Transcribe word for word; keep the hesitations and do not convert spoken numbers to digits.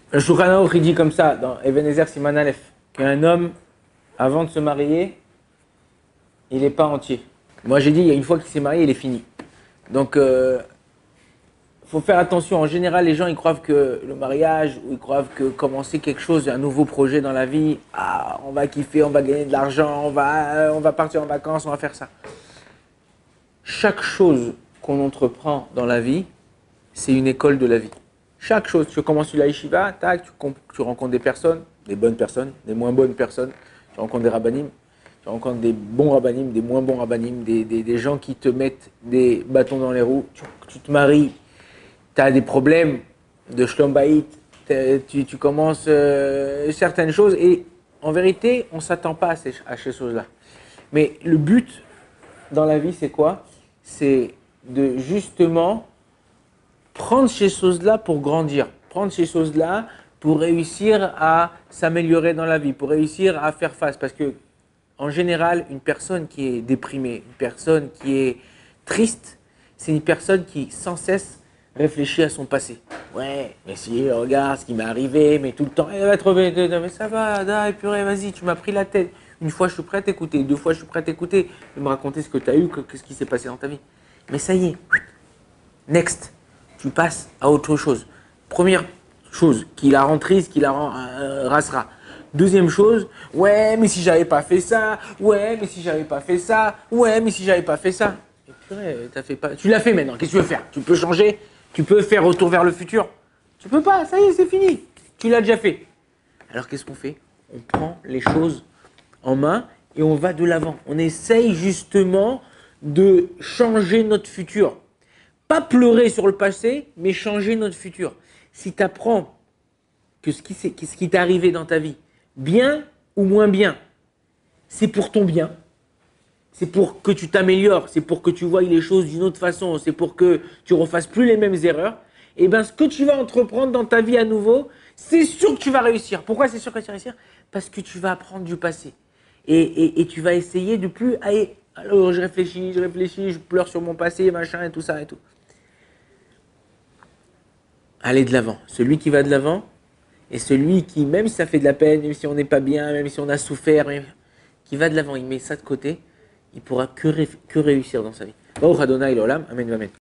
Le Shulchan Aruch, il dit comme ça, dans Even Ezer Siman Aleph, qu'un homme, avant de se marier, il n'est pas entier. Moi, j'ai dit, il y a une fois qu'il s'est marié, il est fini. Donc, il euh, faut faire attention. En général, les gens, ils croient que le mariage, ou ils croient que commencer quelque chose, un nouveau projet dans la vie, ah, on va kiffer, on va gagner de l'argent, on va, euh, on va partir en vacances, on va faire ça. Chaque chose qu'on entreprend dans la vie, c'est une école de la vie. Chaque chose, tu commences la yeshiva, tac, tu, tu rencontres des personnes, des bonnes personnes, des moins bonnes personnes, tu rencontres des rabbinim, tu rencontres des bons rabbinim, des moins bons rabbinim, des, des, des gens qui te mettent des bâtons dans les roues, tu, tu te maries, tu as des problèmes de shlom bayit, tu, tu commences euh, certaines choses et en vérité, on ne s'attend pas à ces, à ces choses-là. Mais le but dans la vie, c'est quoi? C'est de justement prendre ces choses-là pour grandir, prendre ces choses-là pour réussir à s'améliorer dans la vie, pour réussir à faire face. Parce que, en général, une personne qui est déprimée, une personne qui est triste, c'est une personne qui, sans cesse, réfléchit à son passé. Ouais, mais si, regarde ce qui m'est arrivé, mais tout le temps, elle va trouver, mais ça va, da, purée, vas-y, tu m'as pris la tête. Une fois, je suis prêt à t'écouter, deux fois, je suis prêt à t'écouter, de me raconter ce que tu as eu, ce qui s'est passé dans ta vie. Mais ça y est, next. Tu passes à autre chose. Première chose, qui la rend triste, qui la rend euh, rassera. Deuxième chose, ouais, mais si j'avais pas fait ça, ouais, mais si j'avais pas fait ça, ouais, mais si j'avais pas fait ça. Et purée, t'as fait pas... Tu l'as fait maintenant, qu'est-ce que tu veux faire? Tu peux changer? Tu peux faire retour vers le futur? Tu peux pas, ça y est, c'est fini. Tu l'as déjà fait. Alors qu'est-ce qu'on fait? On prend les choses en main et on va de l'avant. On essaye justement de changer notre futur. Pas pleurer sur le passé, mais changer notre futur. Si tu apprends que ce qui, ce qui t'est arrivé dans ta vie, bien ou moins bien, c'est pour ton bien, c'est pour que tu t'améliores, c'est pour que tu voies les choses d'une autre façon, c'est pour que tu ne refasses plus les mêmes erreurs, et bien ce que tu vas entreprendre dans ta vie à nouveau, c'est sûr que tu vas réussir. Pourquoi c'est sûr que tu vas réussir? Parce que tu vas apprendre du passé. Et, et, et tu vas essayer de plus aller, alors je réfléchis, je réfléchis, je pleure sur mon passé, machin, et tout ça et tout. Aller de l'avant. Celui qui va de l'avant et celui qui, même si ça fait de la peine, même si on n'est pas bien, même si on a souffert, même, qui va de l'avant, il met ça de côté, il pourra que, ré, que réussir dans sa vie. Baruch Adonai l'olam, amen, amen.